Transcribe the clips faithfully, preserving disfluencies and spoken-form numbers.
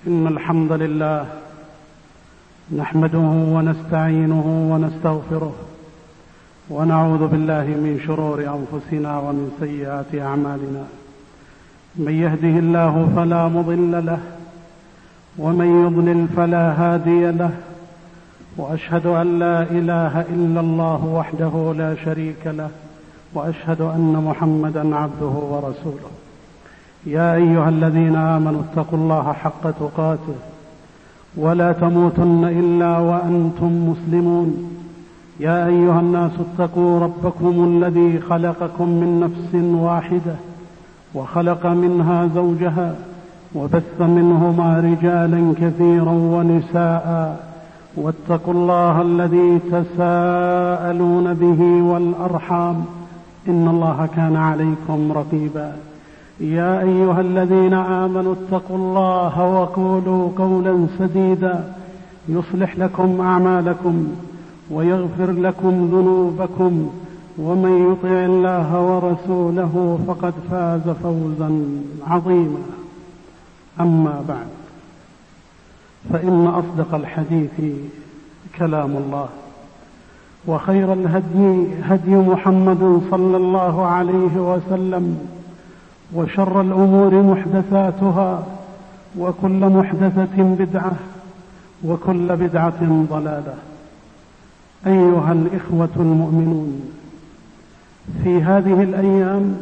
إن الحمد لله نحمده ونستعينه ونستغفره ونعوذ بالله من شرور أنفسنا ومن سيئات أعمالنا. من يهده الله فلا مضل له ومن يضلل فلا هادي له، وأشهد أن لا إله إلا الله وحده لا شريك له، وأشهد أن محمدا عبده ورسوله. يا أيها الذين آمنوا اتقوا الله حق تقاته ولا تموتن إلا وأنتم مسلمون. يا أيها الناس اتقوا ربكم الذي خلقكم من نفس واحدة وخلق منها زوجها وبث منهما رجالا كثيرا ونساء، واتقوا الله الذي تساءلون به والأرحام إن الله كان عليكم رقيبا. يا أيها الذين آمنوا اتقوا الله وقولوا قولا سديدا يصلح لكم أعمالكم ويغفر لكم ذنوبكم، ومن يطع الله ورسوله فقد فاز فوزا عظيما. أما بعد، فإن أصدق الحديث كلام الله، وخير الهدي هدي محمد صلى الله عليه وسلم، وشر الأمور محدثاتها، وكل محدثة بدعة، وكل بدعة ضلالة. أيها الإخوة المؤمنون، في هذه الأيام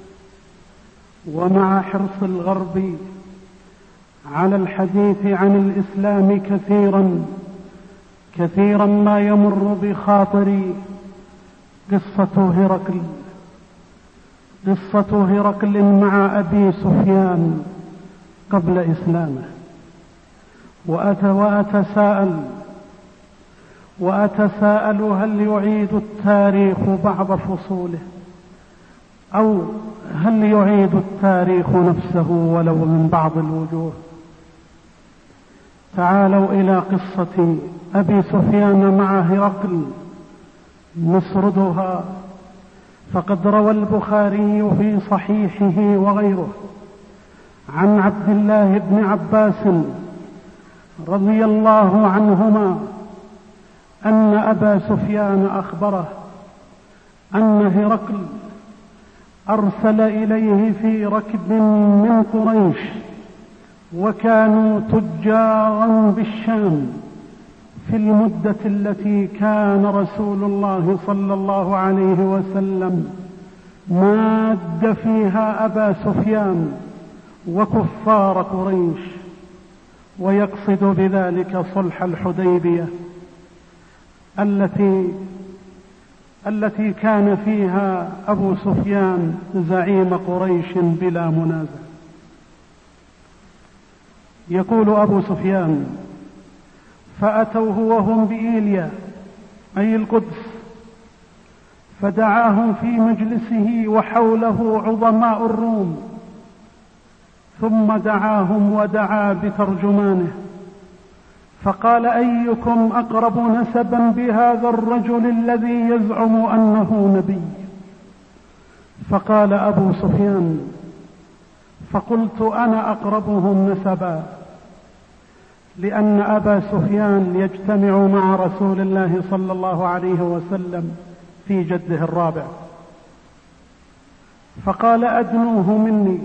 ومع حرص الغرب على الحديث عن الإسلام كثيرا كثيرا ما يمر بخاطري قصة هرقل قصة هرقل مع أبي سفيان قبل إسلامه، وأتساءل وأتساءل هل يعيد التاريخ بعض فصوله، أو هل يعيد التاريخ نفسه ولو من بعض الوجوه؟ تعالوا إلى قصة أبي سفيان مع هرقل نسردها. فقد روى البخاري في صحيحه وغيره عن عبد الله بن عباس رضي الله عنهما أن أبا سفيان أخبره أن هرقل أرسل إليه في ركب من قريش، وكانوا تجارا بالشام في المدة التي كان رسول الله صلى الله عليه وسلم ماد فيها أبا سفيان وكفار قريش، ويقصد بذلك صلح الحديبية التي التي كان فيها أبو سفيان زعيم قريش بلا منازع. يقول أبو سفيان: فأتوه وهم بإيليا أي القدس، فدعاهم في مجلسه وحوله عظماء الروم، ثم دعاهم ودعا بترجمانه، فقال: أيكم أقرب نسبا بهذا الرجل الذي يزعم أنه نبي؟ فقال أبو سفيان: فقلت أنا أقربهم نسبا، لأن أبا سفيان يجتمع مع رسول الله صلى الله عليه وسلم في جده الرابع. فقال: أدنوه مني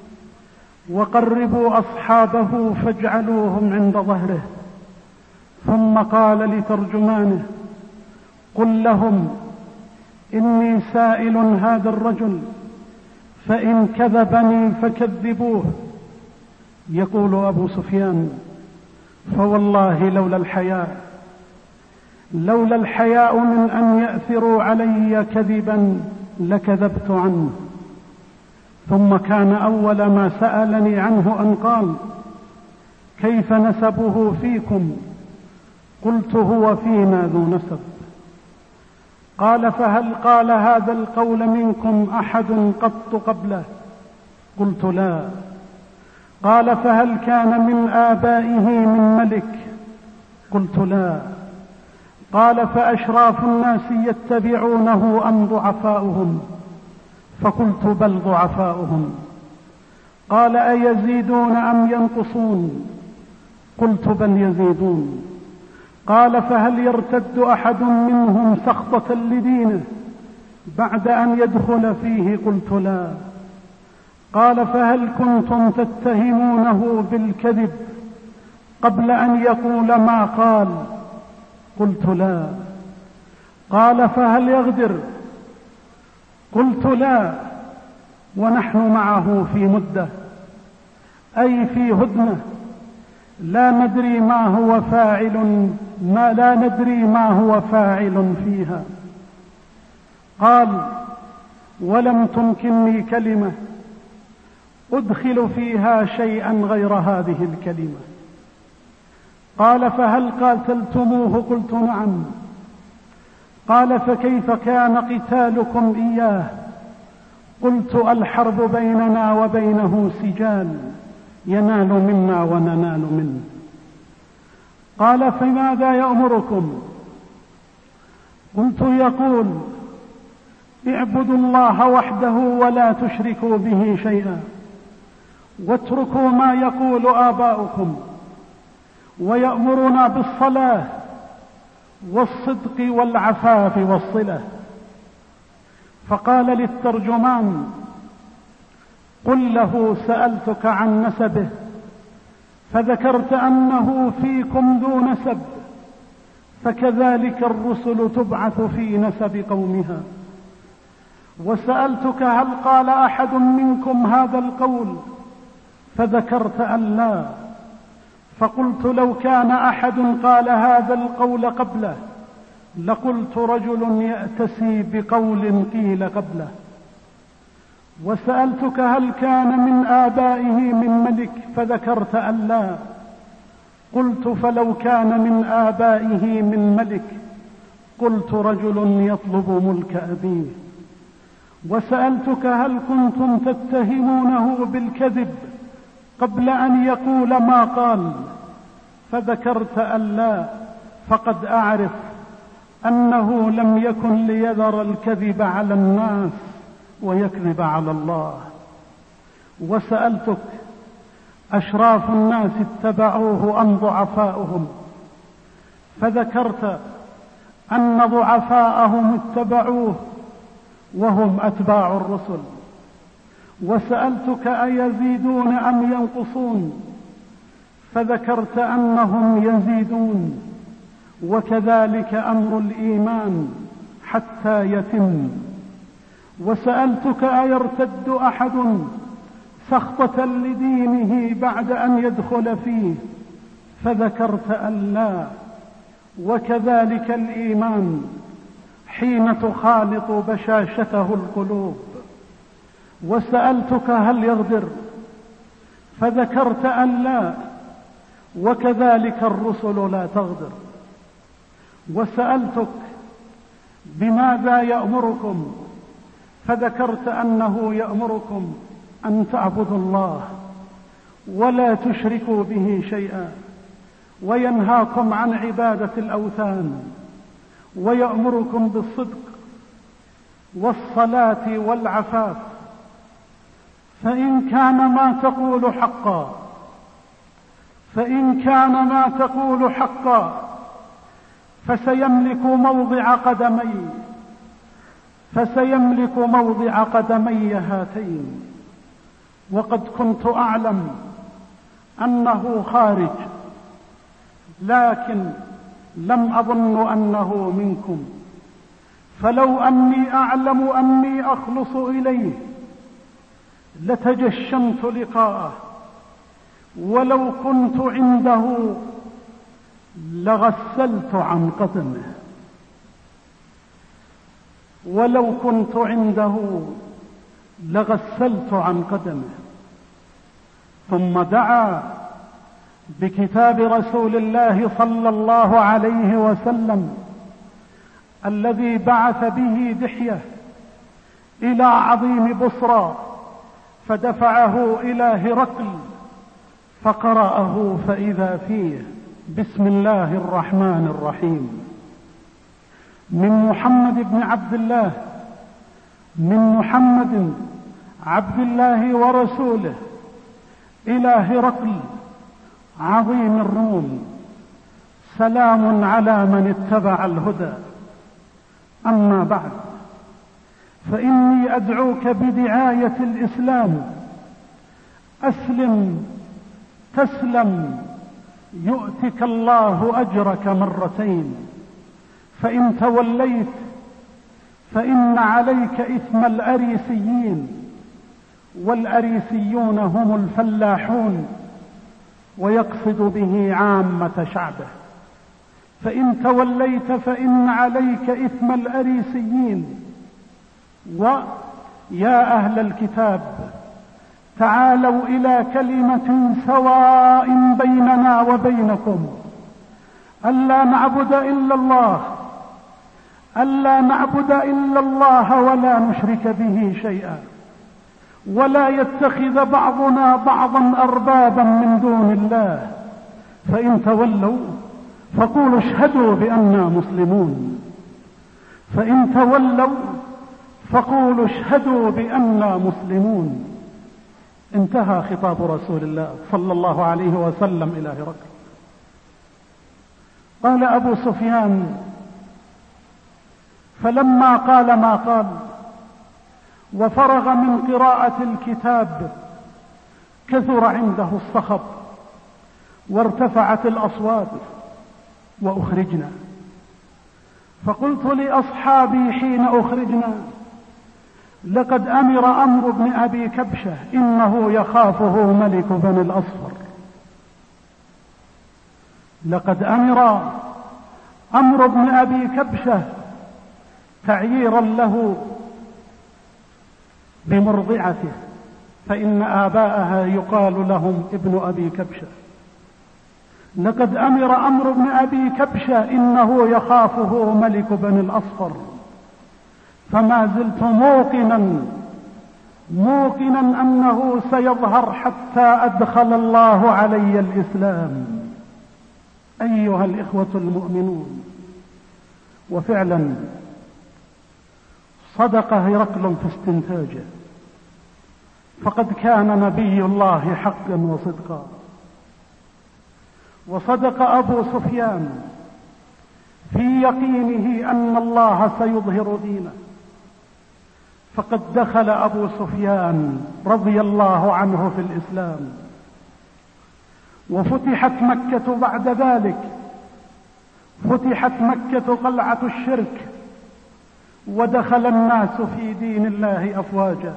وقربوا أصحابه فاجعلوهم عند ظهره. ثم قال لترجمانه: قل لهم إني سائل هذا الرجل، فإن كذبني فكذبوه. يقول أبو سفيان: فوالله لولا الحياء لولا الحياء من أن يأثروا علي كذبا لكذبت عنه. ثم كان أول ما سألني عنه أن قال: كيف نسبه فيكم؟ قلت: هو فينا ذو نسب. قال: فهل قال هذا القول منكم أحد قط قبله؟ قلت: لا. قال: فهل كان من آبائه من ملك؟ قلت: لا. قال: فأشراف الناس يتبعونه أم ضعفاؤهم؟ فقلت: بل ضعفاؤهم. قال: أيزيدون أم ينقصون؟ قلت بل يزيدون. قال فهل يرتد أحد منهم سخطة لدينه بعد أن يدخل فيه؟ قلت لا. قال فهل كنتم تتهمونه بالكذب قبل أن يقول ما قال؟ قلت لا. قال فهل يغدر؟ قلت لا، ونحن معه في مدة، أي في هدنة، لا ندري ما هو فاعل ما لا ندري ما هو فاعل فيها. قال ولم تمكنني كلمة أدخل فيها شيئا غير هذه الكلمة. قال فهل قاتلتموه؟ قلت نعم. قال فكيف كان قتالكم إياه؟ قلت الحرب بيننا وبينه سجال، ينال منا وننال منه. قال فماذا يأمركم؟ قلت يقول اعبدوا الله وحده ولا تشركوا به شيئا، واتركوا ما يقول آباؤكم، ويأمرنا بالصلاة والصدق والعفاف والصلة. فقال للترجمان قل له سألتك عن نسبه فذكرت أنه فيكم ذو نسب، فكذلك الرسل تبعث في نسب قومها. وسألتك هل قال أحد منكم هذا القول؟ فذكرت أن لا، فقلت لو كان أحد قال هذا القول قبله لقلت رجل يأتسي بقول قيل قبله. وسألتك هل كان من آبائه من ملك؟ فذكرت أن لا، قلت فلو كان من آبائه من ملك قلت رجل يطلب ملك أبيه. وسألتك هل كنتم تتهمونه بالكذب قبل أن يقول ما قال؟ فذكرت أن لا، فقد أعرف أنه لم يكن ليذر الكذب على الناس ويكذب على الله. وسألتك أشراف الناس اتبعوه أم ضعفاؤهم؟ فذكرت أن ضعفاءهم اتبعوه وهم أتباع الرسل. وسألتك أيزيدون أم ينقصون؟ فذكرت أنهم يزيدون، وكذلك أمر الإيمان حتى يتم. وسألتك أيرتد أحد سخطة لدينه بعد أن يدخل فيه؟ فذكرت أن لا، وكذلك الإيمان حين تخالط بشاشته القلوب. وسألتك هل يغدر؟ فذكرت أن لا، وكذلك الرسل لا تغدر. وسألتك بماذا يأمركم؟ فذكرت أنه يأمركم أن تعبدوا الله ولا تشركوا به شيئا، وينهاكم عن عبادة الأوثان، ويأمركم بالصدق والصلاة والعفاف. فإن كان ما تقول حقا فإن كان ما تقول حقا فسيملك موضع قدمي فسيملك موضع قدمي هاتين. وقد كنت أعلم أنه خارج، لكن لم أظن أنه منكم، فلو أني أعلم أني أخلص إليه لتجشمت لقاءه، ولو كنت عنده لغسلت عن قدمه ولو كنت عنده لغسلت عن قدمه. ثم دعا بكتاب رسول الله صلى الله عليه وسلم الذي بعث به دحية إلى عظيم بصرى، فدفعه إلى هرقل فقرأه فإذا فيه بسم الله الرحمن الرحيم: من محمد بن عبد الله من محمد عبد الله ورسوله إلى هرقل عظيم الروم، سلام على من اتبع الهدى. أما بعد، فإني أدعوك بدعاية الإسلام: أسلم تسلم يؤتك الله أجرك مرتين، فإن توليت فإن عليك إثم الأريسيين، والأريسيون هم الفلاحون، ويقصد به عامة شعبه. فإن توليت فإن عليك إثم الأريسيين. ويا أهل الكتاب، تعالوا إلى كلمة سواء بيننا وبينكم ألا نعبد إلا الله ألا نعبد إلا الله ولا نشرك به شيئا، ولا يتخذ بعضنا بعضا أربابا من دون الله. فإن تولوا فقولوا اشهدوا بأننا مسلمون فإن تولوا فقولوا اشهدوا بأننا مسلمون. انتهى خطاب رسول الله صلى الله عليه وسلم إلى هرقل. قال أبو سفيان: فلما قال ما قال وفرغ من قراءة الكتاب كثر عنده الصخب وارتفعت الأصوات وأخرجنا. فقلت لأصحابي حين أخرجنا: لقد أمر أمر بن أبي كبشة إنه يخافه ملك بني الأصفر. لقد أمر أمر بن أبي كبشة تعييرا له بمرضعته، فإن آباءها يقال لهم ابن أبي كبشة. لقد أمر أمر بن أبي كبشة إنه يخافه ملك بني الأصفر. فما زلت موقنا موقنا أنه سيظهر حتى أدخل الله علي الإسلام. أيها الإخوة المؤمنون، وفعلا صدق هرقل في استنتاجه، فقد كان نبي الله حقا وصدقا. وصدق أبو سفيان في يقينه أن الله سيظهر دينه، فقد دخل أبو سفيان رضي الله عنه في الإسلام، وفتحت مكة بعد ذلك. فتحت مكة قلعة الشرك، ودخل الناس في دين الله أفواجا.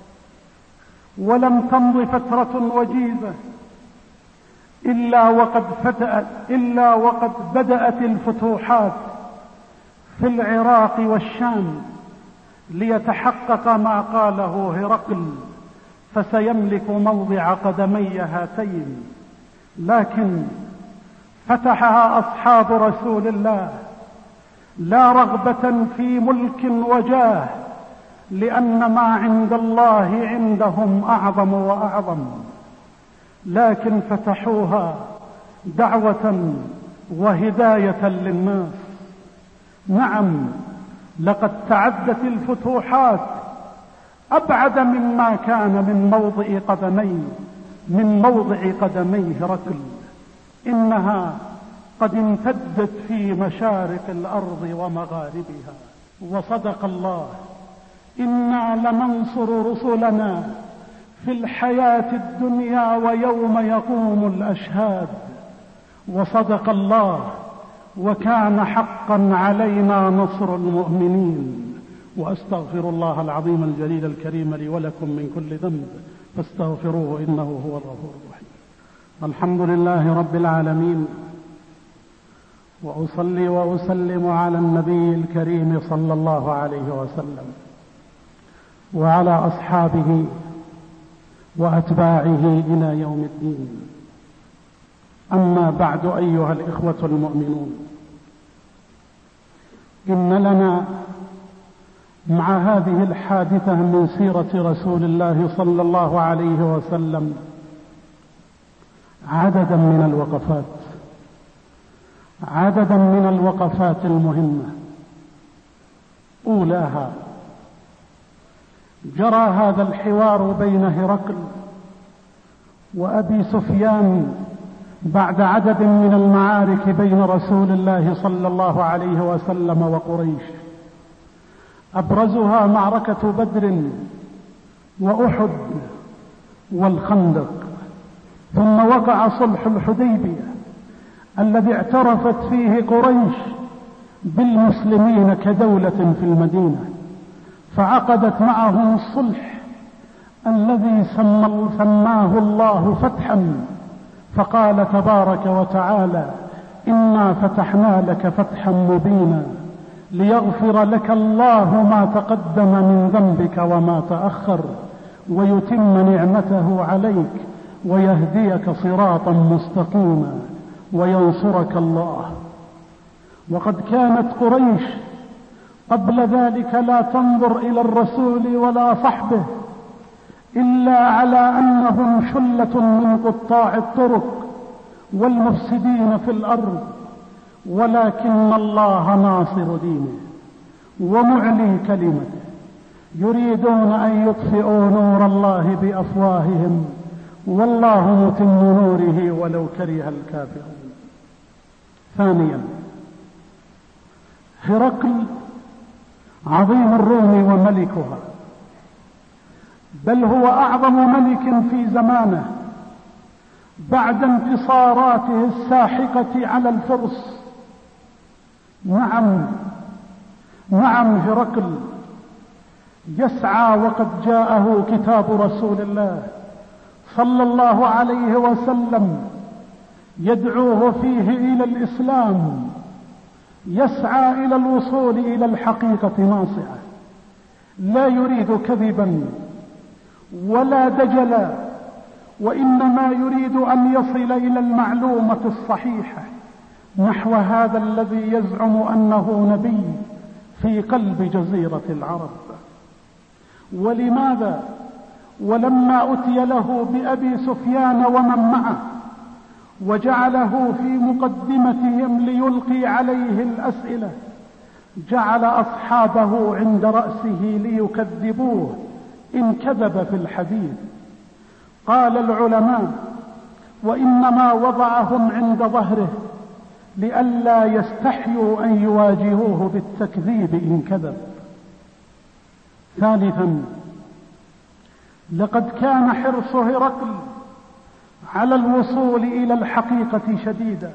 ولم تمض فترة وجيزة إلا وقد فتأت إلا وقد بدأت الفتوحات في العراق والشام ليتحقق ما قاله هرقل: فسيملك موضع قدمي هاتين. لكن فتحها أصحاب رسول الله لا رغبة في ملك وجاه، لأن ما عند الله عندهم أعظم وأعظم، لكن فتحوها دعوة وهداية للناس. نعم، لقد تعدت الفتوحات أبعد مما كان من موضع قدمي من موضع قدمي هرقل. إنها قد امتدت في مشارق الأرض ومغاربها. وصدق الله: إنا لننصر رسلنا في الحياة الدنيا ويوم يقوم الأشهاد. وصدق الله: وكان حقا علينا نصر المؤمنين. وأستغفر الله العظيم الجليل الكريم لي ولكم من كل ذنب فاستغفروه إنه هو الغفور الرحيم. الحمد لله رب العالمين، وأصلي وأسلم على النبي الكريم صلى الله عليه وسلم وعلى أصحابه وأتباعه إلى يوم الدين. أما بعد، أيها الإخوة المؤمنون، إن لنا مع هذه الحادثة من سيرة رسول الله صلى الله عليه وسلم عددا من الوقفات عددا من الوقفات المهمة. أولاها: جرى هذا الحوار بين هرقل وأبي سفيان بعد عدد من المعارك بين رسول الله صلى الله عليه وسلم وقريش، أبرزها معركة بدر وأحد والخندق، ثم وقع صلح الحديبية الذي اعترفت فيه قريش بالمسلمين كدولة في المدينة، فعقدت معهم الصلح الذي سماه الله فتحا، فقال تبارك وتعالى: إنا فتحنا لك فتحا مبينا ليغفر لك الله ما تقدم من ذنبك وما تأخر ويتم نعمته عليك ويهديك صراطا مستقيما وينصرك الله. وقد كانت قريش قبل ذلك لا تنظر إلى الرسول ولا صحبه إلا على أنهم شلة من قطاع الطرق والمفسدين في الأرض، ولكن الله ناصر دينه ومعلي كلمته، يريدون أن يطفئوا نور الله بأفواههم والله متم نوره ولو كره الكافرون. ثانيا، هرقل عظيم الروم وملكها، بل هو أعظم ملك في زمانه بعد انتصاراته الساحقة على الفرس. نعم نعم هرقل يسعى، وقد جاءه كتاب رسول الله صلى الله عليه وسلم يدعوه فيه إلى الإسلام، يسعى إلى الوصول إلى الحقيقة ناصعة، لا يريد كذبا ولا دجلا، وإنما يريد أن يصل إلى المعلومة الصحيحة نحو هذا الذي يزعم أنه نبي في قلب جزيرة العرب. ولماذا ولما أتي له بأبي سفيان ومن معه وجعله في مقدمتهم ليلقي عليه الأسئلة، جعل أصحابه عند رأسه ليكذبوه إن كذب في الحديث؟ قال العلماء: وإنما وضعهم عند ظهره لئلا يستحيوا أن يواجهوه بالتكذيب إن كذب. ثالثا، لقد كان حرص هرقل على الوصول إلى الحقيقة شديدا،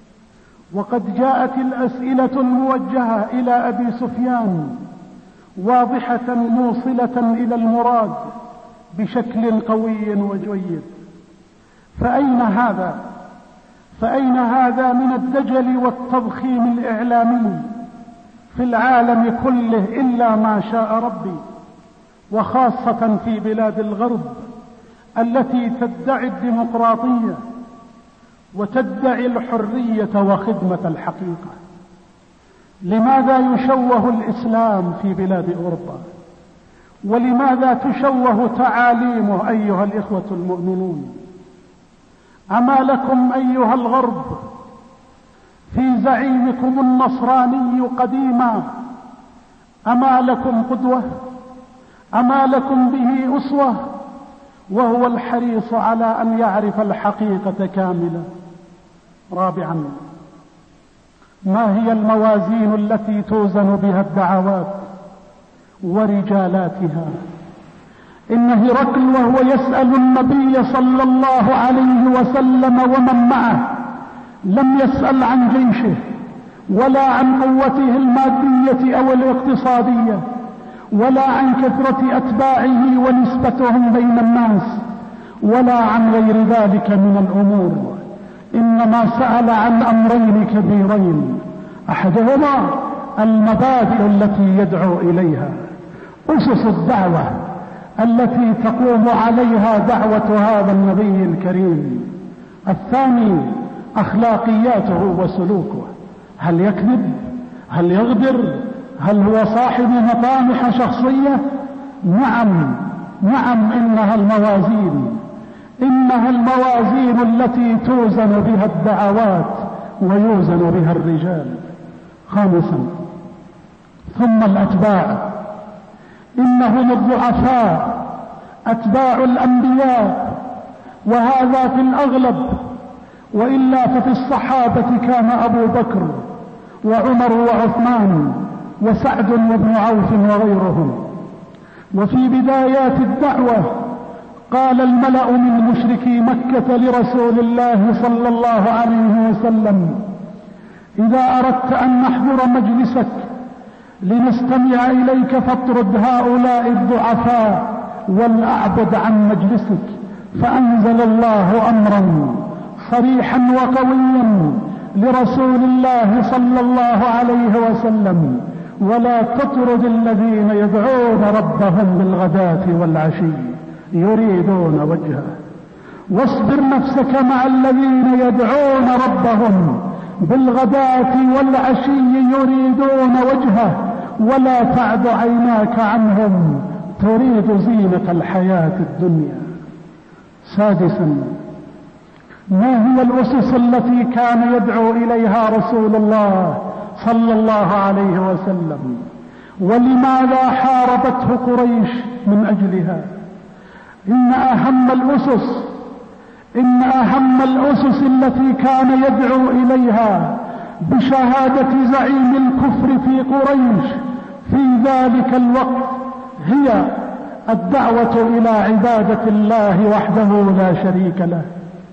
وقد جاءت الأسئلة الموجهة إلى أبي سفيان واضحة موصلة إلى المراد بشكل قوي وجيد. فأين هذا؟ فأين هذا من الدجل والتضخيم الإعلامي في العالم كله إلا ما شاء ربي، وخاصة في بلاد الغرب التي تدعي الديمقراطية وتدعي الحرية وخدمة الحقيقة. لماذا يشوه الإسلام في بلاد أوروبا؟ ولماذا تشوه تعاليمه أيها الإخوة المؤمنون؟ أما لكم أيها الغرب في زعيمكم النصراني قديما أما لكم قدوة؟ أما لكم به أسوة؟ وهو الحريص على أن يعرف الحقيقة كاملة. رابعا، ما هي الموازين التي توزن بها الدعوات ورجالاتها؟ إن هرقل وهو يسأل النبي صلى الله عليه وسلم ومن معه لم يسأل عن جيشه ولا عن قوته المادية أو الاقتصادية ولا عن كثرة أتباعه ونسبتهم بين الناس ولا عن غير ذلك من الأمور، إنما سأل عن أمرين كبيرين، أحدهما المبادئ التي يدعو إليها، أسس الدعوة التي تقوم عليها دعوة هذا النبي الكريم. الثاني أخلاقياته وسلوكه، هل يكذب؟ هل يغدر؟ هل هو صاحب مطامح شخصية؟ نعم نعم إنها الموازين إنها الموازين التي توزن بها الدعوات ويوزن بها الرجال. خامسا، ثم الأتباع، إنهم الضعفاء أتباع الأنبياء، وهذا في الأغلب، وإلا ففي الصحابة كان أبو بكر وعمر وعثمان وسعد وابن عوف وغيرهم. وفي بدايات الدعوة قال الملأ من مشركي مكة لرسول الله صلى الله عليه وسلم: إذا أردت أن نحضر مجلسك لنستمع إليك فاطرد هؤلاء الضعفاء والأعبد عن مجلسك. فأنزل الله أمرا صريحا وقويا لرسول الله صلى الله عليه وسلم: ولا تطرد الذين يدعون ربهم بالغداة والعشي يريدون وجهه، واصبر نفسك مع الذين يدعون ربهم بالغداة والعشي يريدون وجهه، ولا تعد عيناك عنهم تريد زينة الحياة الدنيا. سادسا، ما هي الأسس التي كان يدعو إليها رسول الله صلى الله عليه وسلم، ولماذا حاربته قريش من أجلها؟ إن أهم الأسس إن أهم الأسس التي كان يدعو إليها بشهادة زعيم الكفر في قريش في ذلك الوقت هي الدعوة إلى عبادة الله وحده لا شريك له،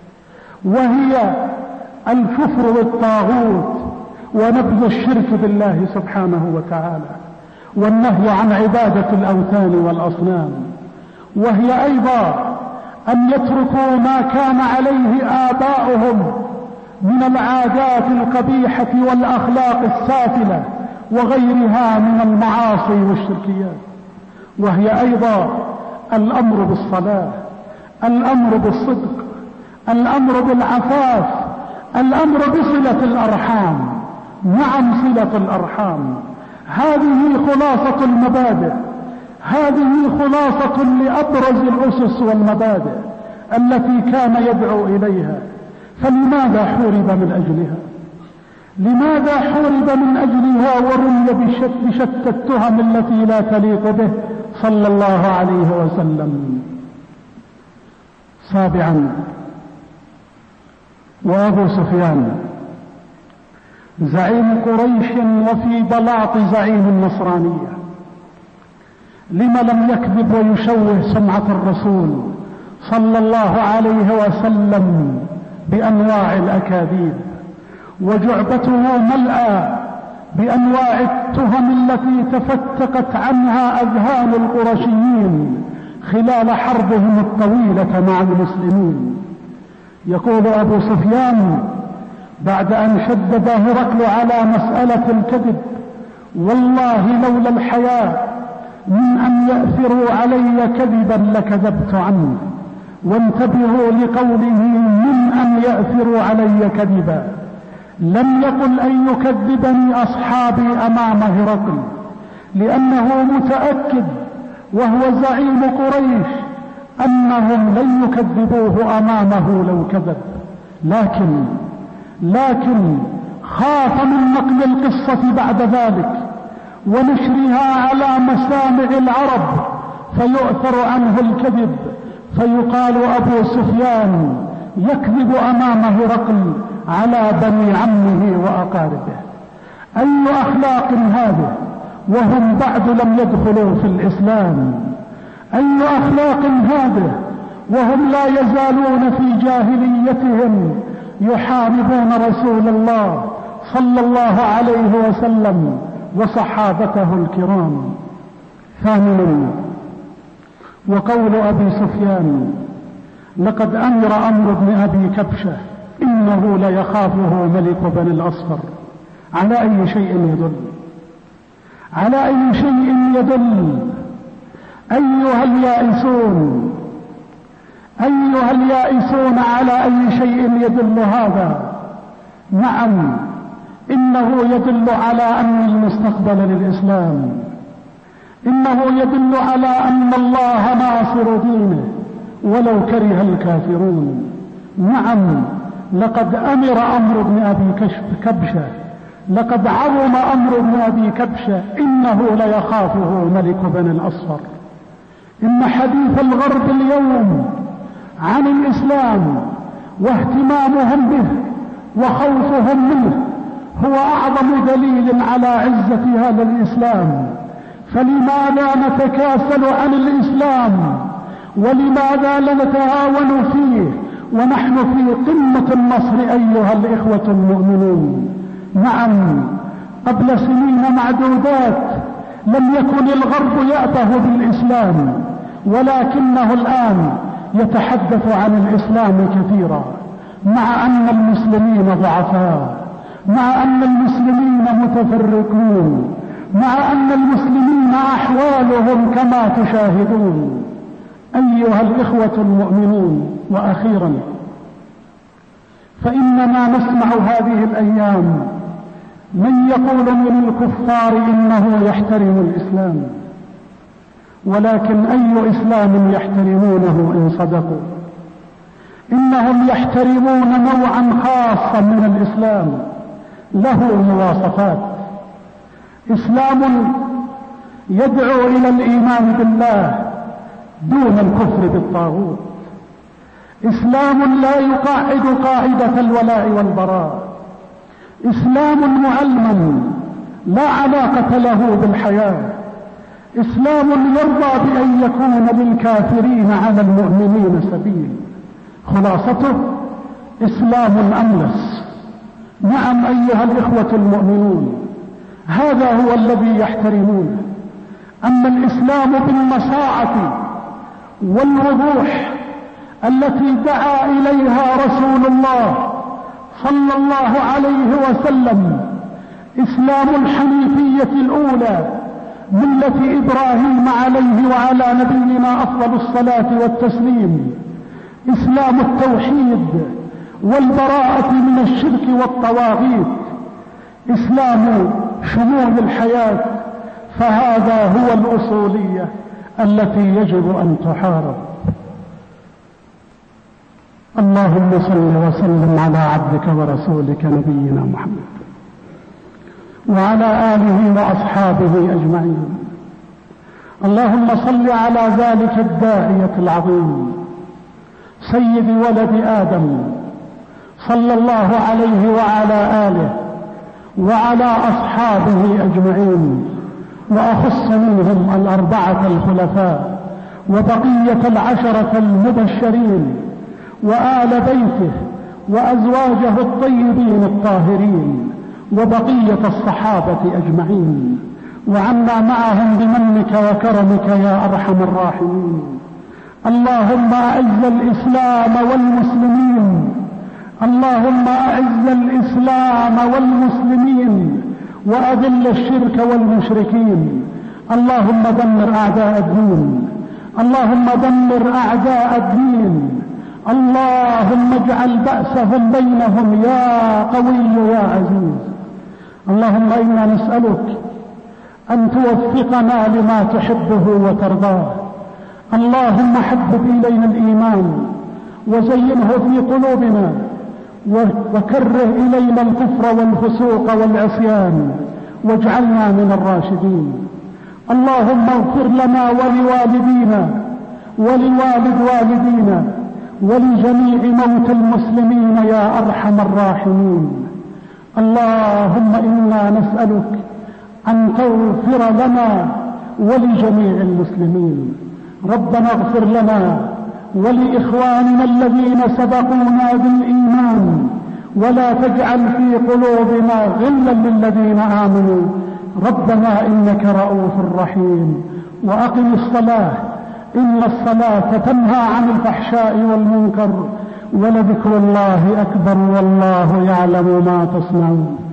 وهي الكفر بالطاغوت ونبذ الشرك بالله سبحانه وتعالى، والنهي عن عبادة الأوثان والأصنام، وهي أيضا أن يتركوا ما كان عليه آباؤهم من العادات القبيحة والأخلاق السافلة وغيرها من المعاصي والشركيات، وهي أيضا الأمر بالصلاة، الأمر بالصدق، الأمر بالعفاف، الأمر بصلة الأرحام. نعم، صلة الأرحام، هذه خلاصة المبادئ، هذه خلاصة لأبرز الأسس والمبادئ التي كان يدعو إليها. فلماذا حورب من أجلها؟ لماذا حورب من أجلها ورمي بشتى التهم التي لا تليق به صلى الله عليه وسلم؟ سابعا، وأبو سفيان زعيم قريش وفي بلاط زعيم النصرانية، لما لم يكذب ويشوه سمعة الرسول صلى الله عليه وسلم بأنواع الأكاذيب، وجعبته ملأى بأنواع التهم التي تفتقت عنها أذهان القرشيين خلال حربهم الطويلة مع المسلمين. يقول أبو سفيان بعد أن شدد هرقل على مسألة الكذب: والله لولا الحياء من أن يأثروا علي كذبا لكذبت عنه. وانتبهوا لقوله من أن يأثروا علي كذبا، لم يقل أن يكذبني أصحابي أمام هرقل، لأنه متأكد وهو زعيم قريش أنهم لن يكذبوه أمامه لو كذب، لكن لكن خاف من نقل القصة بعد ذلك ونشرها على مسامع العرب فيؤثر عنه الكذب، فيقال أبو سفيان يكذب أمام هرقل على بني عمه وأقاربه. أي أخلاق هذه وهم بعد لم يدخلوا في الإسلام؟ أي أخلاق هذه وهم لا يزالون في جاهليتهم يحاربون رسول الله صلى الله عليه وسلم وصحابته الكرام؟ ثامنا، وقول أبي سفيان: لقد أمر عمرو بن أبي كبشة إنه ليخافه ملك بني الأصفر. على أي شيء يدل؟ على أي شيء يدل؟ أيها اليائسون، أيها اليائسون، على أي شيء يدل هذا؟ نعم، إنه يدل على أن المستقبل للإسلام، إنه يدل على أن الله ناصر دينه ولو كره الكافرون. نعم، لقد أمر عمرو بن أبي كبشة، لقد عظم عمرو بن أبي كبشة إنه ليخافه ملك بني الأصفر. إن حديث الغرب اليوم عن الإسلام واهتمامهم به وخوفهم منه هو أعظم دليل على عزة هذا الإسلام. فلماذا نتكاسل عن الإسلام؟ ولماذا لا نتهاون فيه ونحن في قمة النصر أيها الإخوة المؤمنون؟ نعم، قبل سنين معدودات لم يكن الغرب يأبه بالإسلام، ولكنه الآن يتحدث عن الإسلام كثيرا، مع أن المسلمين ضعفاء، مع أن المسلمين متفرقون، مع أن المسلمين أحوالهم كما تشاهدون. أيها الإخوة المؤمنون، وأخيرا فإننا نسمع هذه الأيام من يقول من الكفار إنه يحترم الإسلام، ولكن أي إسلام يحترمونه إن صدقوا؟ إنهم يحترمون نوعا خاصا من الإسلام له مواصفات. إسلام يدعو إلى الإيمان بالله دون الكفر بالطاغوت، إسلام لا يقاعد قاعدة الولاء والبراء، إسلام معلم لا علاقة له بالحياة، إسلام يرضى بأن يكون للكافرين على المؤمنين سبيل. خلاصته إسلام أملس. نعم أيها الإخوة المؤمنون، هذا هو الذي يحترمونه. أما الإسلام بالمساعة والوضوح التي دعا إليها رسول الله صلى الله عليه وسلم، إسلام الحنيفية الأولى ملة إبراهيم عليه وعلى نبينا أفضل الصلاة والتسليم، إسلام التوحيد والبراءة من الشرك والطواغيت، إسلام شمول الحياة. فهذا هو الأصولية التي يجب أن تحارب. اللهم صل وسلم على عبدك ورسولك نبينا محمد وعلى آله وأصحابه أجمعين. اللهم صل على ذلك الداعية العظيم سيد ولد آدم صلى الله عليه وعلى آله وعلى أصحابه أجمعين، وأخص منهم الأربعة الخلفاء وبقية العشرة المبشرين وآل بيته وأزواجه الطيبين الطاهرين وبقية الصحابة أجمعين، وعنا معهم بمنك وكرمك يا أرحم الراحمين. اللهم أعز الإسلام والمسلمين، اللهم أعز الإسلام والمسلمين وأذل الشرك والمشركين. اللهم دمر أعداء الدين، اللهم دمر أعداء الدين، اللهم اجعل بأسهم بينهم يا قوي يا عزيز. اللهم إنا نسألك أن توفقنا لما تحبه وترضاه. اللهم حبب إلينا الإيمان وزينه في قلوبنا وكره إلينا الكفر والفسوق والعصيان واجعلنا من الراشدين. اللهم اغفر لنا ولوالدينا ولوالد والدينا ولجميع موتى المسلمين يا أرحم الراحمين. اللهم إنا نسألك أن تغفر لنا ولجميع المسلمين. ربنا اغفر لنا ولإخواننا الذين سبقونا بالإيمان ولا تجعل في قلوبنا غلا للذين آمنوا ربنا إنك رؤوف رحيم. وأقم الصلاة إن الصلاة تنهى عن الفحشاء والمنكر ولذكر الله أكبر والله يعلم ما تصنعون.